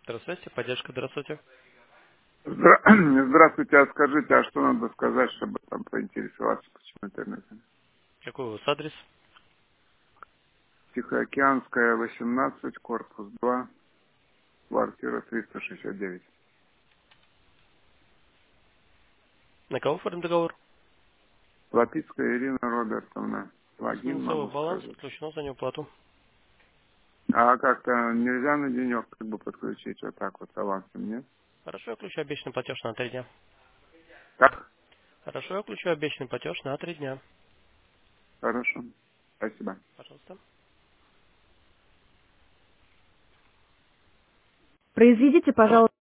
Здравствуйте, поддержка, здравствуйте. Здравствуйте, а скажите, а что надо сказать, чтобы там поинтересоваться, почему интернет? Какой у вас адрес? Тихоокеанская, 18, корпус 2, квартира 369. На кого оформлен договор? Лапицкая Ирина Робертовна. Логин Минусовой могу баланс сказать. подключено за неуплату. А как-то нельзя на денек как бы подключить вот так вот авансом, нет? Хорошо, я включу обещанный платеж на 3 дня. Так? Хорошо, я включу обещанный платеж на 3 дня. Хорошо. Спасибо. Пожалуйста. Произведите, пожалуйста.